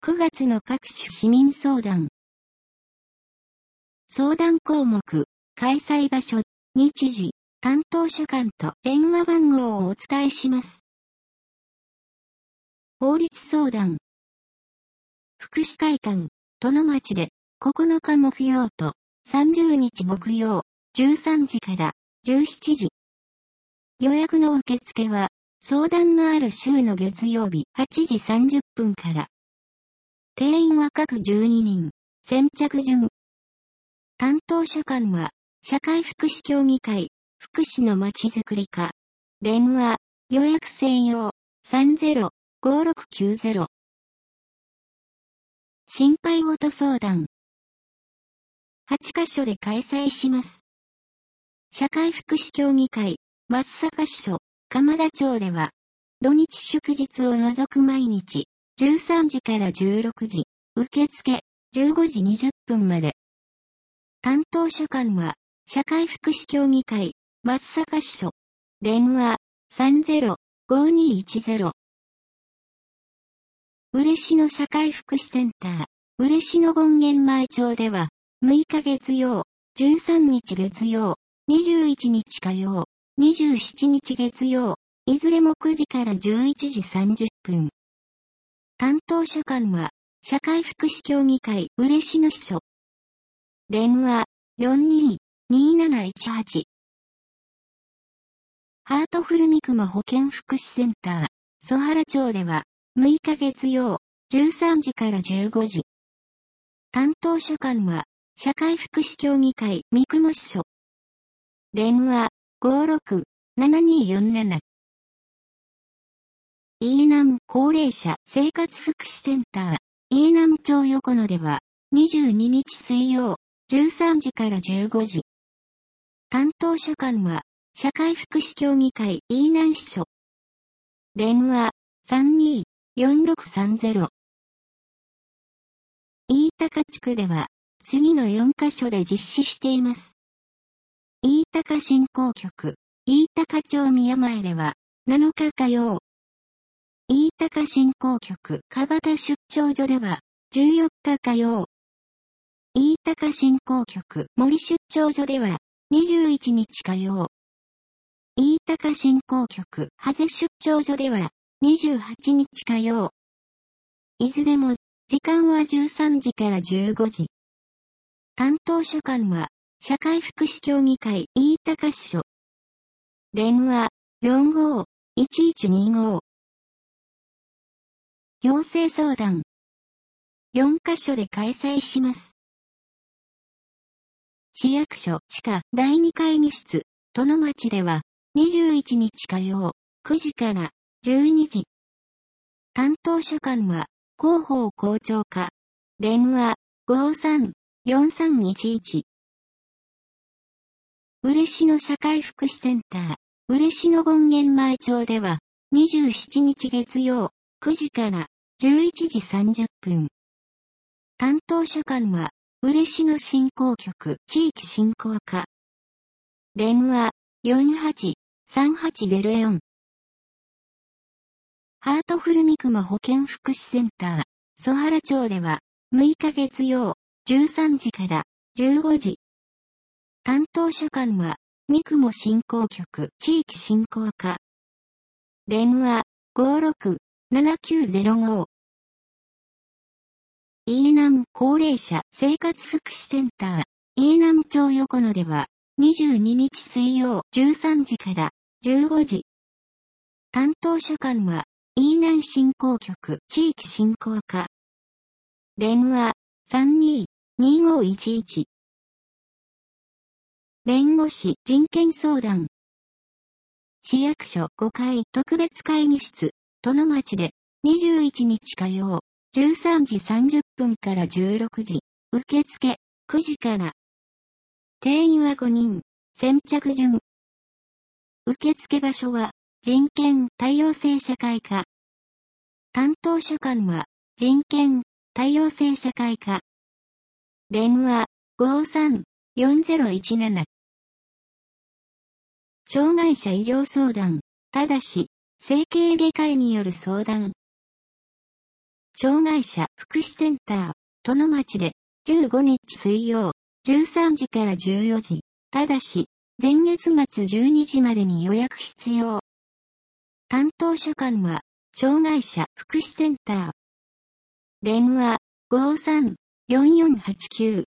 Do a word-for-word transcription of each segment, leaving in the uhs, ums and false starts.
くがつの各種市民相談。相談項目、開催場所、日時、担当主幹と電話番号をお伝えします。法律相談。福祉会館、殿町で、ここのか木曜とさんじゅうにち木曜、じゅうさんじからじゅうしちじ。予約の受付は、相談のある週の月曜日はちじさんじゅっぷんから。定員は各じゅうににん、先着順。担当主幹は、社会福祉協議会、福祉のまちづくり課。電話、予約専用、さんゼロ ごろくきゅうゼロ。心配事相談。はちカ所で開催します。社会福祉協議会、松阪支所、鎌田町では、土日祝日を除く毎日、じゅうさんじからじゅうろくじ、受付、じゅうごじにじゅっぷんまで。担当主幹は、社会福祉協議会、松阪支所。電話、さんゼロ ごにいちゼロ。嬉野社会福祉センター、嬉野権現前町では、むいか月曜、じゅうさんにち月曜、にじゅういちにち火曜、にじゅうしちにち月曜、いずれもくじからじゅういちじさんじゅっぷん。担当主幹は、社会福祉協議会嬉野支所。電話、よんにーにーなないちはち。ハートフル三熊保健福祉センター、曽原町では、むいか月曜、じゅうさんじからじゅうごじ。担当主幹は、社会福祉協議会三熊支所。電話、ごろく ななにーよんなな。飯南高齢者生活福祉センター、飯南町横野では、にじゅうににち水曜、じゅうさんじからじゅうごじ。担当主幹は、社会福祉協議会飯南支所。電話、さんにーよんろくさんゼロ。飯高地区では、次のよんカ所で実施しています。飯高振興局、飯高町宮前では、なのか火曜。飯高振興局、蒲田出張所では、じゅうよっか火曜。飯高振興局、森出張所では、にじゅういちにち火曜。飯高振興局、羽瀬出張所では、にじゅうはちにち火曜。いずれも、時間はじゅうさんじからじゅうごじ。担当主幹は、社会福祉協議会飯高支所。電話、よんごーいちいちにご。行政相談。よんカ所で開催します。市役所地下だいにかいに室、殿町では、にじゅういちにち火曜、くじからじゅうにじ。担当主幹は、広報校長課。電話、ごさん よんさんいちいち。嬉野社会福祉センター、嬉野権現前町では、にじゅうしちにち月曜、くじからじゅういちじさんじゅっぷん。担当主幹は、嬉野振興局地域振興課。電話、よんはち さんはちゼロよん。ハートフル三熊保健福祉センター、曽原町では、むいか月曜、じゅうさんじからじゅうごじ。担当主幹は、三熊振興局地域振興課。電話、ごろく ななきゅうゼロご。飯南高齢者生活福祉センター、飯南町横野では、にじゅうににち水曜じゅうさんじからじゅうごじ。担当主幹は、飯南振興局地域振興課。電話、さんにーにーごいちいち。弁護士人権相談。市役所ごかい特別会議室、殿町で、にじゅういちにち火曜、じゅうさんじさんじゅっぷんからじゅうろくじ、受付、くじから。定員はごにん、先着順。受付場所は、人権多様性社会課。担当主幹は、人権多様性社会課。電話、ごさん よんゼロいちなな。障害者医療相談、ただし、整形外科医による相談。 障害者福祉センター、殿町で、じゅうごにち水曜、じゅうさんじからじゅうよじ。ただし、前月末じゅうにじまでに予約必要。担当所管は、障害者福祉センター。電話、ごさん よんよんはちきゅう。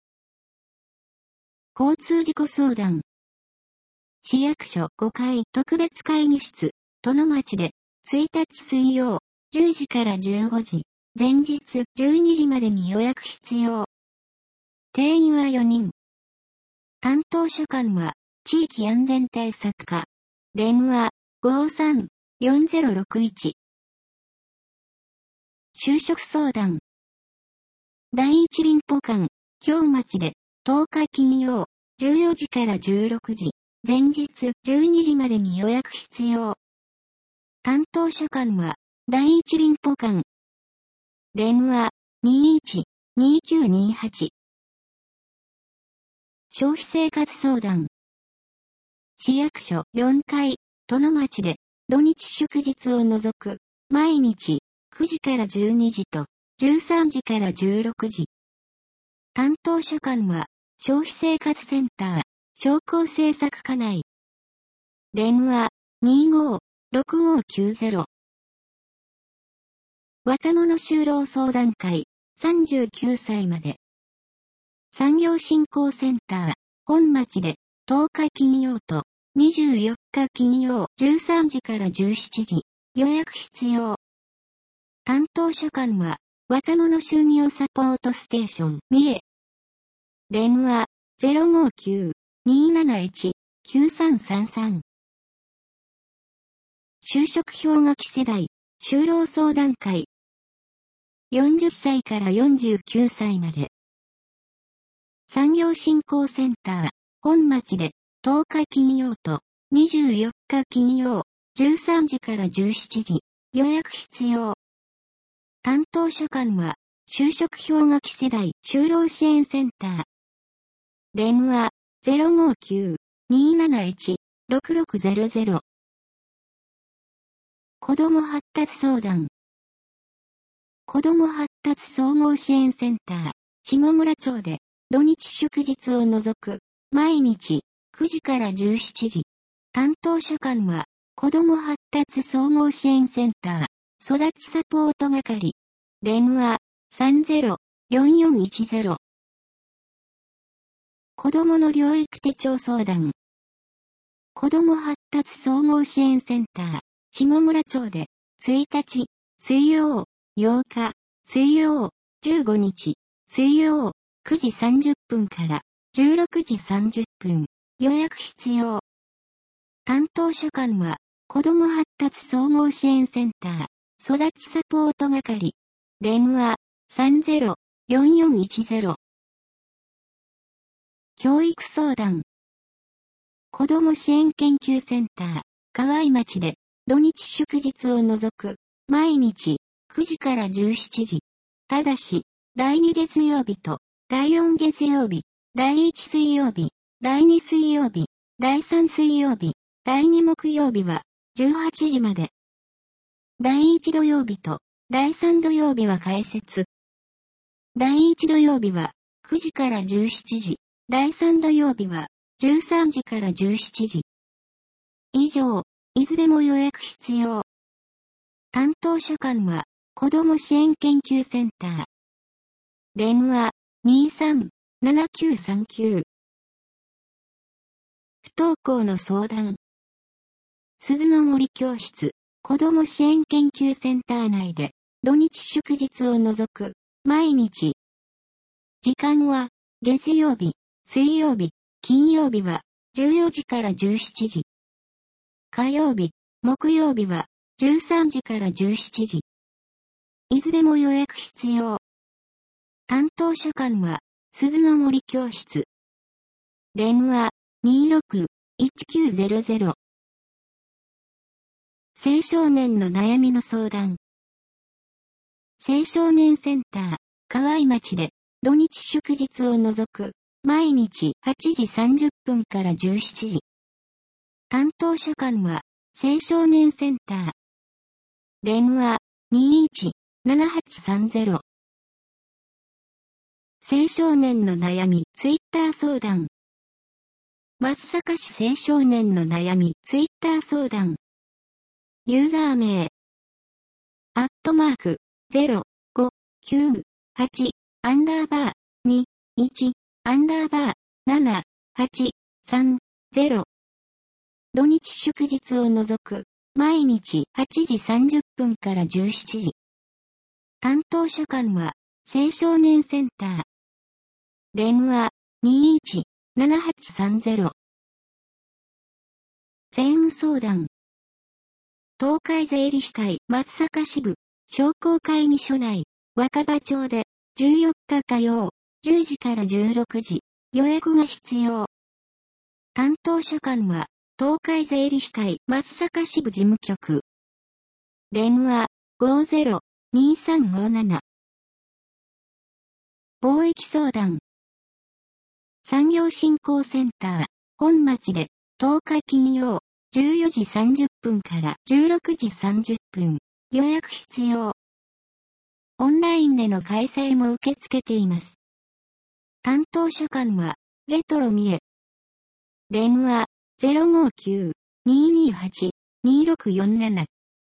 交通事故相談。市役所ごかい特別会議室、殿町で、ついたち水曜、じゅうじからじゅうごじ。前日じゅうにじまでに予約必要。定員はよにん。担当所管は、地域安全対策課。電話、ごさん よんぜろろくいち。就職相談。第一林保館、京町で、とおか金曜、じゅうよじからじゅうろくじ。前日じゅうにじまでに予約必要。担当所管は、第一林保館。電話、にいち にきゅうにはち。消費生活相談。市役所よんかい、殿町で、土日祝日を除く、毎日、くじからじゅうにじと、じゅうさんじからじゅうろくじ。担当所管は、消費生活センター、商工政策課内。電話、にご ろくごきゅうゼロ。若者就労相談会、さんじゅうきゅうさいまで。産業振興センター、本町で、とおか金曜と、にじゅうよっか金曜じゅうさんじからじゅうしちじ。予約必要。担当所管は、若者就業サポートステーション、三重。電話、ゼロごきゅう になないち きゅうさんさんさん。就職氷河期世代、就労相談会。よんじゅっさいからよんじゅうきゅうさいまで。産業振興センター、本町で、とおか金曜と、にじゅうよっか金曜、じゅうさんじからじゅうしちじ。予約必要。担当所管は、就職氷河期世代就労支援センター。電話、ゼロごきゅう になないち ろくろくゼロゼロ。子ども発達相談。子ども発達総合支援センター、下村町で、土日祝日を除く、毎日、くじからじゅうしちじ。担当所管は、子ども発達総合支援センター、育ちサポート係。電話、さんぜろ よんよんいちゼロ。子どもの療育手帳相談。子ども発達総合支援センター、下村町で、ついたち、水曜、ようか、水曜、じゅうごにち、水曜、くじさんじゅっぷんからじゅうろくじさんじゅっぷん、予約必要。担当所管は、子ども発達総合支援センター、育ちサポート係。電話、さんぜろ よんよんいちゼロ。教育相談。子ども支援研究センター、河合町で、土日祝日を除く、毎日、くじからじゅうしちじ。ただし、だいに月曜日と、だいよん月曜日、だいいち水曜日、だいに水曜日、だいさん水曜日、だいに木曜日は、じゅうはちじまで。だいいち土曜日と、だいさん土曜日は開設。だいいち土曜日は、くじからじゅうしちじ。だいさん土曜日は、じゅうさんじからじゅうしちじ。以上、いずれも予約必要。担当所管は、子ども支援研究センター。電話、にさん ななきゅうさんきゅう。不登校の相談。鈴の森教室、子ども支援研究センター内で、土日祝日を除く、毎日。時間は、月曜日、水曜日、金曜日は、じゅうよじからじゅうしちじ。火曜日、木曜日は、じゅうさんじからじゅうしちじ。いずれも予約必要。担当所管は、鈴の森教室。電話、にろく いちきゅうゼロゼロ。青少年の悩みの相談。青少年センター、河合町で、土日祝日を除く、毎日はちじさんじゅっぷんからじゅうしちじ。担当所管は、青少年センター。電話、にいちななはちさんゼロ。青少年の悩み、ツイッター相談。松阪市青少年の悩み、ツイッター相談。ユーザー名。アットマーク、ゼロ、ご、きゅう、はち、アンダーバー、に、いち、アンダーバー、なな、はち、さん、ゼロ。土日祝日を除く、毎日はちじさんじゅっぷんからじゅうしちじ。担当所管は、青少年センター。電話、にいち、ななはちさんゼロ。税務相談。東海税理士会松阪支部、商工会議所内、若葉町で、じゅうよっか火曜、じゅうじからじゅうろくじ、予約が必要。担当所管は、東海税理士会松阪支部事務局。電話、ごゼロ、にさんごなな。貿易相談。産業振興センター、本町で、とおか金曜、じゅうよじさんじゅっぷんからじゅうろくじさんじゅっぷん、予約必要。オンラインでの開催も受け付けています。担当所管は、ジェトロミエ。電話、ゼロごきゅう、ににはち、にろくよんなな。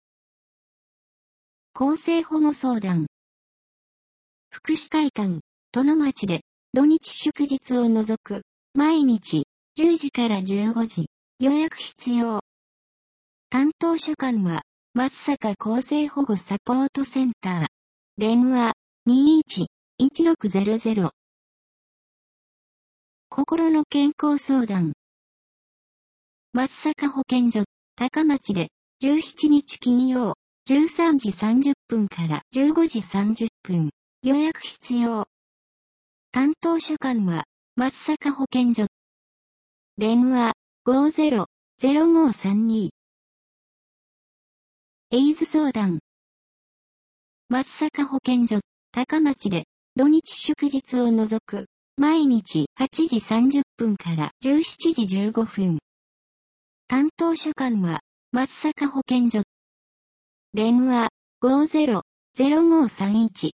厚生保護相談。福祉会館、殿町で、土日祝日を除く、毎日、じゅうじからじゅうごじ、予約必要。担当所管は、松阪厚生保護サポートセンター。電話、にいち、いちろくゼロゼロ。心の健康相談。松阪保健所、高町で、じゅうしちにち金曜、じゅうさんじさんじゅっぷんからじゅうごじさんじゅっぷん、予約必要。担当所管は、松阪保健所。電話、ごゼロ、ゼロごさんに。エイズ相談。松阪保健所、高町で、土日祝日を除く、毎日はちじさんじゅっぷんからじゅうしちじじゅうごふん。担当所管は、松阪保健所。電話、ごゼロ、ゼロごさんいち。